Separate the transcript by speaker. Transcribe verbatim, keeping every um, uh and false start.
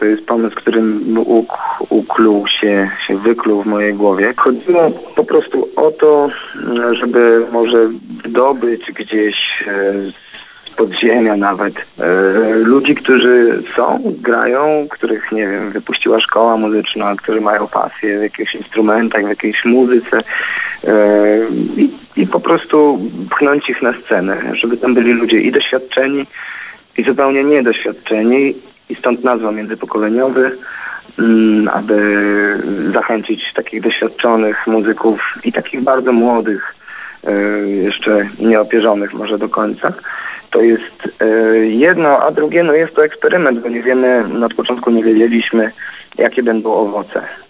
Speaker 1: To jest pomysł, który uk, ukluł się, się wykluł w mojej głowie. Chodziło po prostu o to, żeby może wydobyć gdzieś z podziemia nawet ludzi, którzy są, grają, których, nie wiem, wypuściła szkoła muzyczna, którzy mają pasję w jakichś instrumentach, w jakiejś muzyce i, i po prostu pchnąć ich na scenę, żeby tam byli ludzie i doświadczeni, i zupełnie niedoświadczeni, i stąd nazwa międzypokoleniowy, aby zachęcić takich doświadczonych muzyków i takich bardzo młodych, jeszcze nieopierzonych może do końca. To jest jedno, a drugie no jest to eksperyment, bo nie wiemy, na początku nie wiedzieliśmy, jakie będą owoce.